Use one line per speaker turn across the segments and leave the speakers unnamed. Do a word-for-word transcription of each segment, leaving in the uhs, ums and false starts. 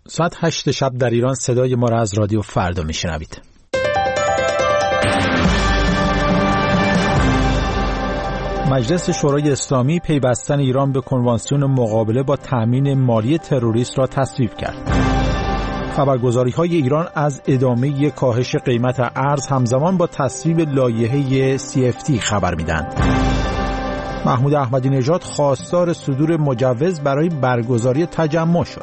ساعت هشت شب در ایران صدای ما را از رادیو فردا میشنوید. مجلس شورای اسلامی پیوستن ایران به کنوانسیون مقابله با تأمین مالی تروریست را تصویب کرد. خبرگزاری‌های ایران از ادامه کاهش قیمت ارز همزمان با تصویب لایحه سی اف تی خبر میدند. محمود احمدی نژاد خواستار صدور مجوز برای برگزاری تجمع شد.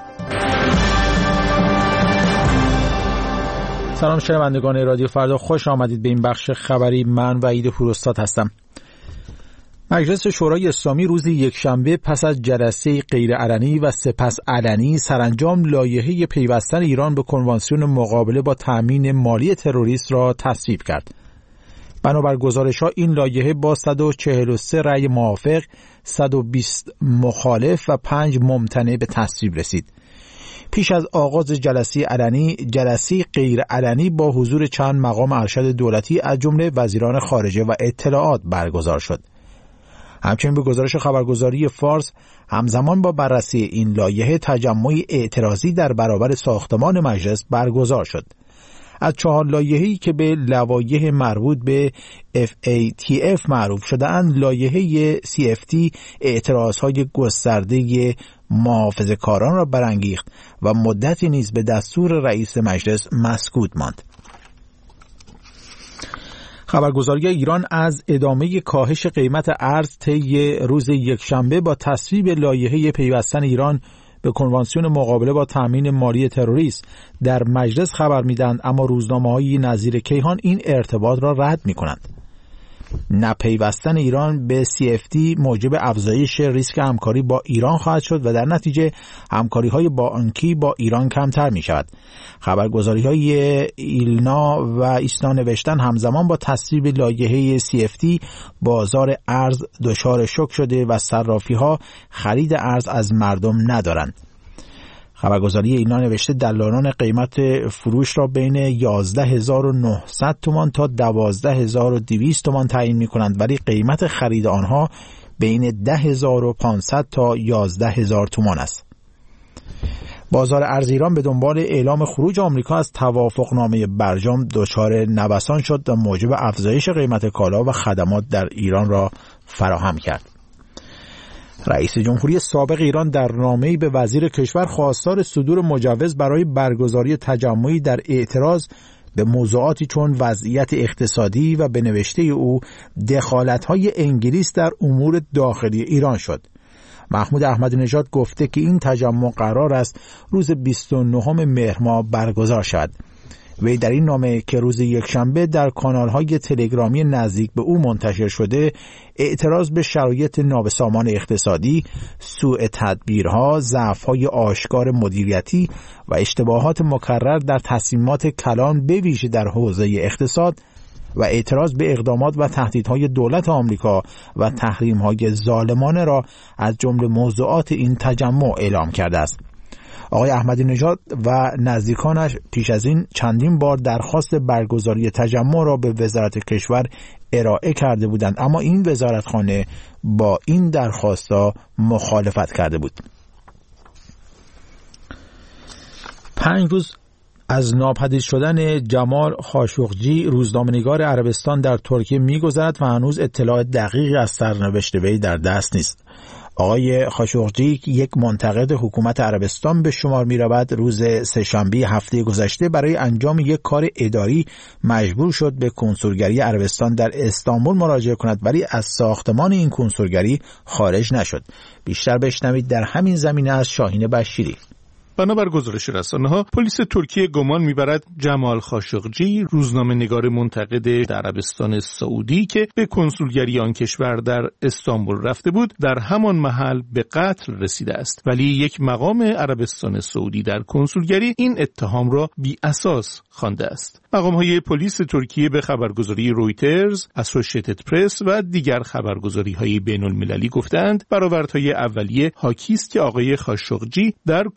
سلام شنوندگان رادیو فردا، خوش آمدید به این بخش خبری. من وحید پوراستاد هستم. مجلس شورای اسلامی روز یکشنبه پس از جلسه غیرعلنی و سپس علنی سرانجام لایحه پیوستن ایران به کنوانسیون مقابله با تأمین مالی تروریست را تصویب کرد. بنابر گزارش‌ها این لایحه با صد و چهل و سه رأی موافق، صد و بیست مخالف و پنج ممتنع به تصویب رسید. پیش از آغاز جلسه علنی، جلسه غیر علنی با حضور چند مقام ارشد دولتی از جمله وزیران خارجه و اطلاعات برگزار شد. همچنین به گزارش خبرگزاری فارس، همزمان با بررسی این لایحه تجمعی اعتراضی در برابر ساختمان مجلس برگزار شد. از چهار لایحه‌ای که به لوایح مربوط به اف ای تی اف معروف شده‌اند، لایحه سی اف تی اعتراضهای گسترده محافظه‌کاران را برانگیخت و مدتی نیز به دستور رئیس مجلس مسکوت ماند. خبرگزاری ایران از ادامه کاهش قیمت ارز طی روز یکشنبه با تصویب لایحه پیوستن ایران به کنوانسیون مقابله با تأمین مالی تروریست در مجلس خبر میدند، اما روزنامه‌های نظیر کیهان این ارتباط را رد می‌کنند. نپیوستن ایران به سی اف تی موجب افزایش ریسک همکاری با ایران خواهد شد و در نتیجه همکاری‌های بانکی با ایران کمتر می‌شود. خبرگزاری‌های ایلنا و ایسنا نوشتن همزمان با تصویب لایحه سی اف تی بازار ارز دچار شوک شده و صرافی‌ها خرید ارز از مردم ندارند. خبرگزاری اینا نوشته دلالان قیمت فروش را بین یازده هزار و نهصد تومان تا دوازده هزار و دویست تومان تعیین می کنند، ولی قیمت خرید آنها بین ده هزار و پانصد تا یازده هزار تومان است. بازار ارز ایران به دنبال اعلام خروج آمریکا از توافقنامه برجام دچار نوسان شد و موجب افزایش قیمت کالا و خدمات در ایران را فراهم کرد. رئیس جمهوری سابق ایران در نامه‌ای به وزیر کشور خواستار صدور مجوز برای برگزاری تجمعی در اعتراض به موضوعاتی چون وضعیت اقتصادی و به نوشته او دخالت‌های انگلیس در امور داخلی ایران شد. محمود احمدی نژاد گفته که این تجمع قرار است روز بیست و نهم مهر ماه برگزار شود. وی در این نامه که روز یکشنبه در کانال‌های تلگرامی نزدیک به او منتشر شده، اعتراض به شرایط نابسامان اقتصادی، سوء تدبیرها، ضعف‌های آشکار مدیریتی و اشتباهات مکرر در تصمیمات کلان به ویژه در حوزه اقتصاد و اعتراض به اقدامات و تهدیدهای دولت آمریکا و تحریم‌های ظالمانه را از جمله موضوعات این تجمع اعلام کرده است. آقای احمدی نژاد و نزدیکانش پیش از این چندین بار درخواست برگزاری تجمع را به وزارت کشور ارائه کرده بودند، اما این وزارتخانه با این درخواست‌ها مخالفت کرده بود. پنج روز از ناپدید شدن جمال خاشقجی، روزنامه‌نگار عربستان در ترکیه می‌گذرد و هنوز اطلاع دقیقی از سرنوشت وی در دست نیست. آقای خاشقجی یک منتقد حکومت عربستان به شمار می رود، روز سه‌شنبه هفته گذشته برای انجام یک کار اداری مجبور شد به کنسولگری عربستان در استانبول مراجعه کند، ولی از ساختمان این کنسولگری خارج نشد. بیشتر بشنوید در همین زمینه از شاهین بشیری.
بنابر گزارش رسانه‌ها، پلیس ترکیه گمان می‌برد جمال خاشقجی، روزنامه‌نگار منتقد در عربستان سعودی که به کنسولگری آن کشور در استانبول رفته بود، در همان محل به قتل رسیده است. ولی یک مقام عربستان سعودی در کنسولگری این اتهام را بی اساس خوانده است. مقام‌های پلیس ترکیه به خبرگزاری رویترز، اسوشیتد پرس و دیگر خبرگزاری‌های بین‌المللی گفتند برآوردهای اولیه حاکی است که آقای خاشقجی در کنسولگری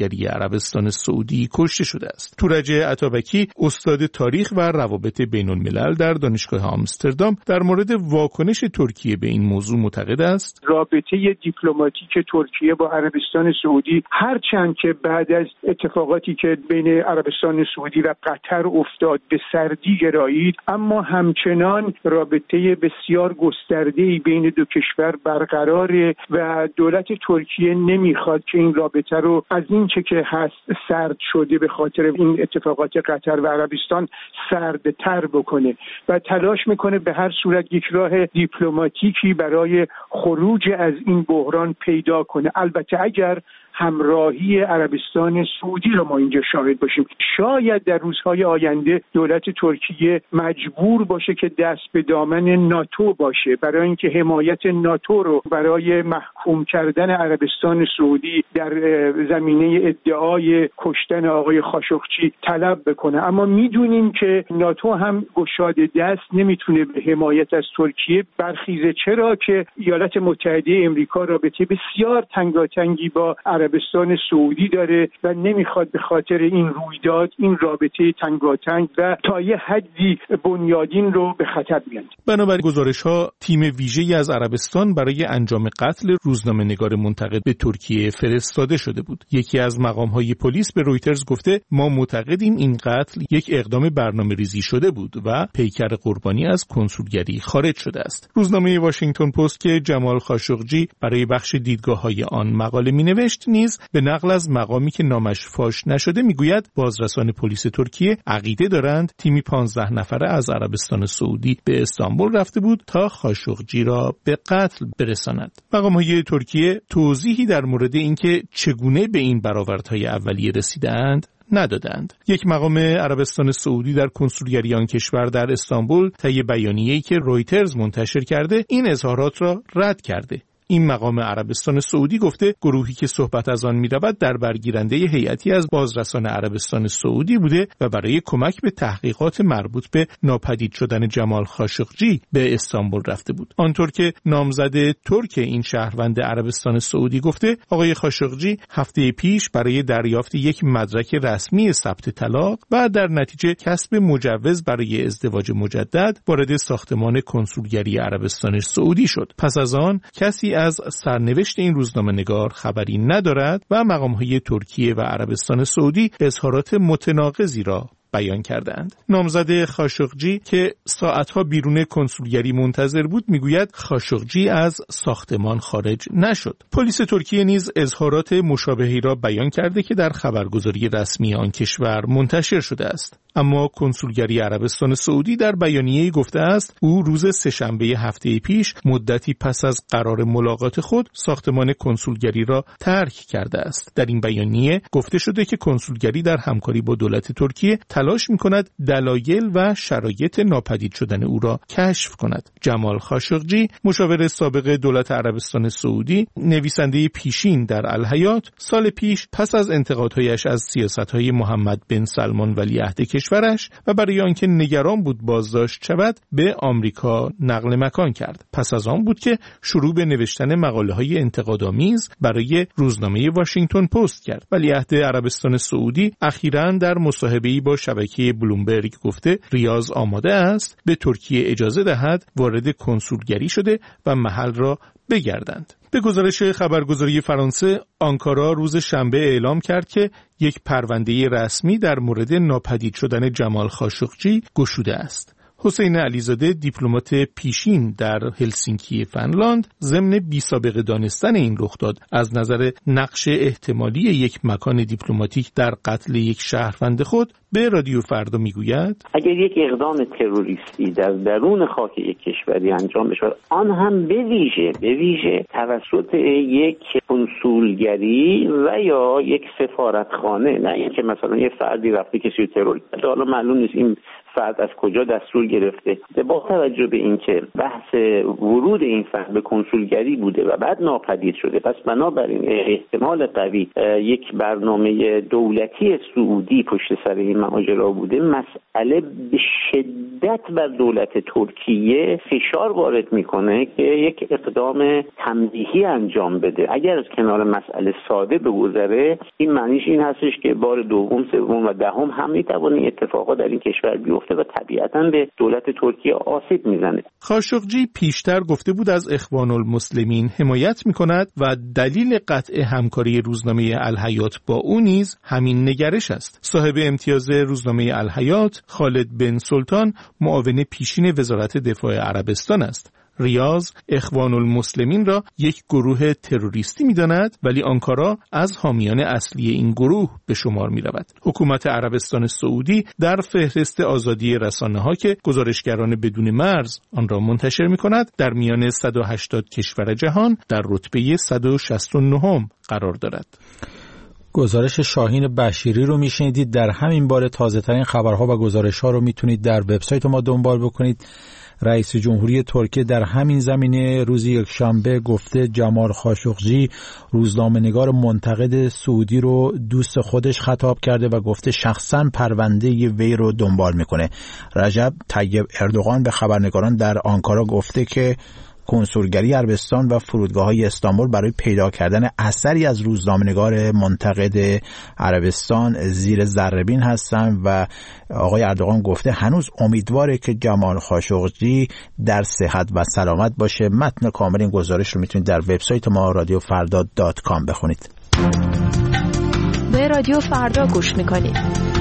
کنسولگری عربستان سعودی کشته شده است. تورج عطابکی استاد تاریخ و روابط بین الملل در دانشگاه آمستردام در مورد واکنش ترکیه به این موضوع معتقد است
رابطه دیپلماتیک ترکیه با عربستان سعودی هرچند که بعد از اتفاقاتی که بین عربستان سعودی و قطر افتاد به سردی گرایید، اما همچنان رابطه بسیار گسترده‌ای بین دو کشور برقراره و دولت ترکیه نمیخواد که این رابطه رو از این چه که هست سرد شده به خاطر این اتفاقات قطر و عربستان سردتر بکنه و تلاش میکنه به هر صورت یک راه دیپلماتیکی برای خروج از این بحران پیدا کنه. البته اگر همراهی عربستان سعودی را ما اینجا شاهد باشیم، شاید در روزهای آینده دولت ترکیه مجبور باشه که دست به دامن ناتو باشه برای اینکه حمایت ناتو رو برای محکوم کردن عربستان سعودی در زمینه ادعای کشتن آقای خاشقچی طلب بکنه. اما میدونیم که ناتو هم گشاده دست نمیتونه به حمایت از ترکیه برخیزه، چرا که ایالات متحده امریکا رابطه بسیار تنگاتنگی با عربستان سعودی داره و نمیخواد به خاطر این رویداد این رابطه تنگاتنگ و تا یه حدی بنیادین رو به خطر بیاند.
بنابراین گزارش‌ها تیم ویژه‌ای از عربستان برای انجام قتل روزنامه‌نگار منتقد به ترکیه فرستاده شده بود. یکی از مقام‌های پلیس به رویترز گفته ما معتقدیم این قتل یک اقدام برنامه‌ریزی شده بود و پیکر قربانی از کنسولگری خارج شده است. روزنامه واشنگتن پست که جمال خاشقجی برای بخش دیدگاه‌های آن مقاله می‌نوشت نیز به نقل از مقامی که نامش فاش نشده میگوید بازرسان پلیس ترکیه عقیده دارند تیمی پانزده نفره از عربستان سعودی به استانبول رفته بود تا خاشقجی را به قتل برساند. مقام‌های ترکیه توضیحی در مورد اینکه چگونه به این برآوردهای اولیه رسیدند ندادند. یک مقام عربستان سعودی در کنسولگری آن کشور در استانبول طی بیانیه‌ای که رویترز منتشر کرده این اظهارات را رد کرده. این مقام عربستان سعودی گفته گروهی که صحبت از آن می‌رود در برگیرنده هیئتی از بازرسان عربستان سعودی بوده و برای کمک به تحقیقات مربوط به ناپدید شدن جمال خاشقجی به استانبول رفته بود. آنطور که نامزد ترک این شهروند عربستان سعودی گفته آقای خاشقجی هفته پیش برای دریافت یک مدرک رسمی ثبت طلاق و در نتیجه کسب مجوز برای ازدواج مجدد وارد ساختمان کنسولگری عربستان سعودی شد. پس از آن کسی از سرنوشت این روزنامه‌نگار خبری ندارد و مقام‌های ترکیه و عربستان سعودی اظهارات متناقضی را بیان کردند. نامزد خاشقجی که ساعتها بیرون کنسولگری منتظر بود میگوید خاشقجی از ساختمان خارج نشد. پلیس ترکیه نیز اظهارات مشابهی را بیان کرده که در خبرگزاری رسمی آن کشور منتشر شده است. اما کنسولگری عربستان سعودی در بیانیه‌ای گفته است او روز سه‌شنبه هفته پیش مدتی پس از قرار ملاقات خود ساختمان کنسولگری را ترک کرده است. در این بیانیه گفته شده که کنسولگری در همکاری با دولت ترکیه تلاش می‌کند دلایل و شرایط ناپدید شدن او را کشف کند. جمال خاشقجی مشاور سابق دولت عربستان سعودی، نویسنده پیشین در الحیات، سال پیش پس از انتقادهایش از سیاست‌های محمد بن سلمان ولیعهد کشورش و برای آنکه نگران بود بازداشت شود به آمریکا نقل مکان کرد. پس از آن بود که شروع به نوشتن مقاله‌های انتقادآمیز برای روزنامه واشنگتن پست کرد. ولیعهد عربستان سعودی اخیراً در مصاحبه‌ای با شبکه بلومبرگ گفته ریاض آماده است به ترکیه اجازه دهد وارد کنسولگری شده و محل را بگردند. به گزارش خبرگزاری فرانسه، آنکارا روز شنبه اعلام کرد که یک پرونده رسمی در مورد ناپدید شدن جمال خاشقجی گشوده است. حسین علیزاده دیپلمات پیشین در هلسینکی فنلاند ضمن بی‌سابقه دانستن این رخداد از نظر نقش احتمالی یک مکان دیپلماتیک در قتل یک شهروند خود به رادیو فردا میگوید
اگر یک اقدام تروریستی در درون خاک یک کشوری انجام بشود، آن هم به ویژه به ویژه توسط یک کنسولگری و یا یک سفارتخانه، نه اینکه مثلا یه فردی رفته کسی رو ترور کرده، حالا معلوم نیست این فرد از کجا دستور گرفته، با توجه به اینکه بحث ورود این فرد به کنسولگری بوده و بعد ناپدید شده، پس بنابراین احتمال قوی یک برنامه دولتی سعودی پشت سر این ماجرا بوده. مسئله به شدت بر دولت ترکیه فشار وارد میکنه که یک اقدام تمدیدی انجام بده. اگر از کنار مسئله ساده بگذره، این معنیش این هستش که بار دوم، سوم و دهم هم میتونه اتفاقات در این کشور بیفته و طبیعتاً به دولت ترکیه آسیب میزنه.
خاشقجی پیشتر گفته بود از اخوان المسلمین حمایت میکند و دلیل قطع همکاری روزنامه الحیات با او نیز همین نگرش است. صاحب امتیاز روزنامه الحیات خالد بن سلطان معاون پیشین وزارت دفاع عربستان است. ریاض اخوان المسلمین را یک گروه تروریستی می‌داند، ولی آنکارا از حامیان اصلی این گروه به شمار می‌رود. حکومت عربستان سعودی در فهرست آزادی رسانه‌ها که گزارشگران بدون مرز آن را منتشر می‌کند، در میان صد و هشتاد کشور جهان در رتبه صد و شصت و نه قرار دارد.
گزارش شاهین بشیری رو میشنیدید. در همین باره تازه ترین خبرها و گزارش ها رو میتونید در وبسایت ما دنبال بکنید. رئیس جمهوری ترکیه در همین زمینه روز یکشنبه گفته جمال خاشقجی روزنامه‌نگار منتقد سعودی رو دوست خودش خطاب کرده و گفته شخصاً پرونده وی رو دنبال میکنه. رجب طیب اردوغان به خبرنگاران در آنکارا گفته که کنسولگری عربستان و فرودگاه‌های استانبول برای پیدا کردن اثری از روزنامه‌نگار منتقد عربستان زیر ذره‌بین هستند و آقای اردوغان گفته هنوز امیدواره که جمال خاشقجی در صحت و سلامت باشه. متن کامل این گزارش رو میتونید در وبسایت ما رادیو فردا دات کام بخونید.
به رادیو فردا گوش میکنید.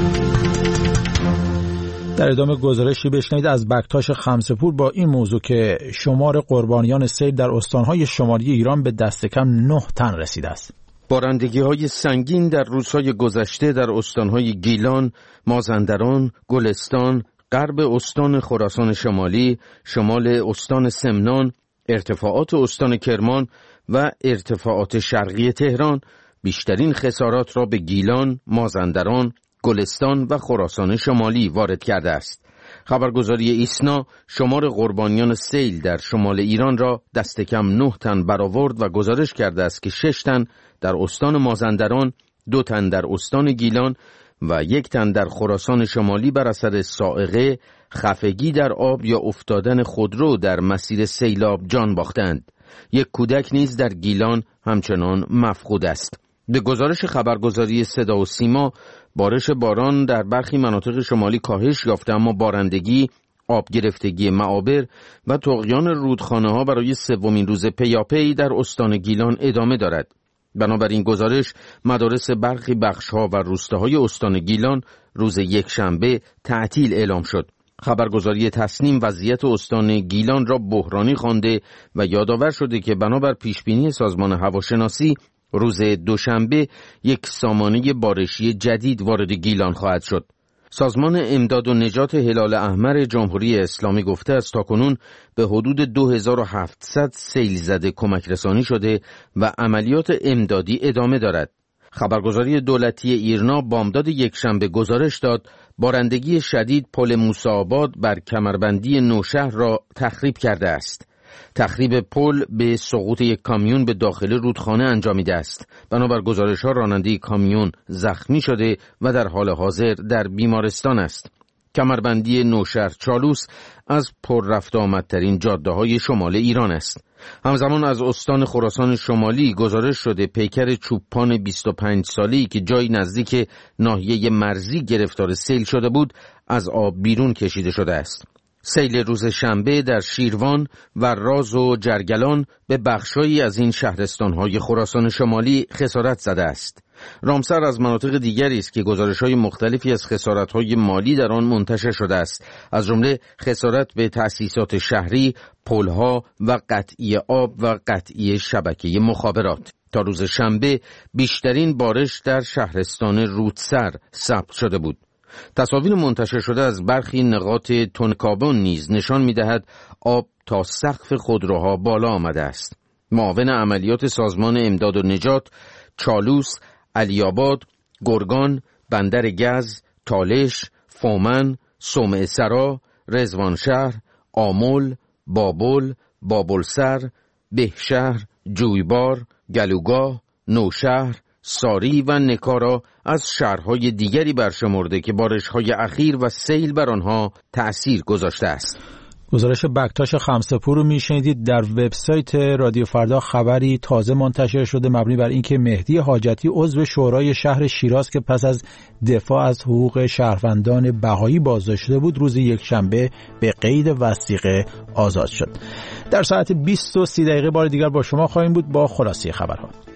در ادامه گزارشی بشنوید از بکتاش خمسه‌پور با این موضوع که شمار قربانیان سیل در استانهای شمالی ایران به دست کم نه تن رسیده است.
بارندگی‌های سنگین در روزهای گذشته در استانهای گیلان، مازندران، گلستان، غرب استان خراسان شمالی، شمال استان سمنان، ارتفاعات استان کرمان و ارتفاعات شرقی تهران بیشترین خسارات را به گیلان، مازندران، گلستان و خراسان شمالی وارد کرده است. خبرگزاری ایسنا شمار قربانیان سیل در شمال ایران را دست کم نه تن برآورد و گزارش کرده است که شش تن در استان مازندران، دو تن در استان گیلان و یک تن در خراسان شمالی بر اثر صاعقه، خفگی در آب یا افتادن خودرو در مسیر سیلاب جان باختند. یک کودک نیز در گیلان همچنان مفقود است. به گزارش خبرگزاری صدا و سیما بارش باران در برخی مناطق شمالی کاهش یافته، اما بارندگی، آب گرفتگی معابر و طغیان رودخانه‌ها برای سومین روز پیاپی در استان گیلان ادامه دارد. بنابراین گزارش مدارس برخی بخش‌ها و روستاهای استان گیلان روز یکشنبه تعطیل اعلام شد. خبرگزاری تصنیم وضعیت استان گیلان را بحرانی خوانده و یادآور شده که بنابر پیشبینی سازمان هواشناسی روز دوشنبه یک سامانه بارشی جدید وارد گیلان خواهد شد. سازمان امداد و نجات هلال احمر جمهوری اسلامی گفته است تاکنون به حدود دو هزار و هفتصد سیل زده کمک رسانی شده و عملیات امدادی ادامه دارد. خبرگزاری دولتی ایرنا بامداد یکشنبه گزارش داد بارندگی شدید پل موسی‌آباد بر کمربندی نوشهر را تخریب کرده است. تخریب پل به سقوط یک کامیون به داخل رودخانه انجامیده است. بنابر گزارش‌ها راننده کامیون زخمی شده و در حال حاضر در بیمارستان است. کمربندی نوشهر چالوس از پر رفت آمدترین جاده‌های شمال ایران است. همزمان از استان خراسان شمالی گزارش شده پیکر چوپان بیست و پنج ساله‌ای که جایی نزدیک ناحیه مرزی گرفتار سیل شده بود از آب بیرون کشیده شده است. سیل روز شنبه در شیروان و راز و جرگلان به بخشایی از این شهرستان‌های خراسان شمالی خسارت زده است. رامسر از مناطق دیگری است که گزارش‌های مختلفی از خسارت‌های مالی در آن منتشر شده است، از جمله خسارت به تأسیسات شهری، پل‌ها و قطعی آب و قطعی شبکه مخابرات. تا روز شنبه بیشترین بارش در شهرستان رودسر ثبت شده بود. تصاویر منتشر شده از برخی نقاط تنکابون نیز نشان می‌دهد آب تا سقف خودروها بالا آمده است. معاون عملیات سازمان امداد و نجات چالوس، علی‌آباد، گرگان، بندر گز، تالش، فومن، صومعه سرا، رضوانشهر، آمل، بابل، بابلسر، بهشهر، جویبار، گلوگاه، نوشهر، ساری و نکا را از شهرهای دیگری برشمرده که بارش‌های اخیر و سیل بر آنها تأثیر گذاشته است.
گزارش بکتاش خمسه‌پور رو میشنیدید. در وبسایت رادیو فردا خبری تازه منتشر شده مبنی بر اینکه مهدی حاجتی عضو شورای شهر شیراز که پس از دفاع از حقوق شهروندان بهایی بازداشت شده بود روز یکشنبه به قید وثیقه آزاد شد. در ساعت بیست و سی دقیقه بار دیگر با شما خواهیم بود با خلاصه خبرها.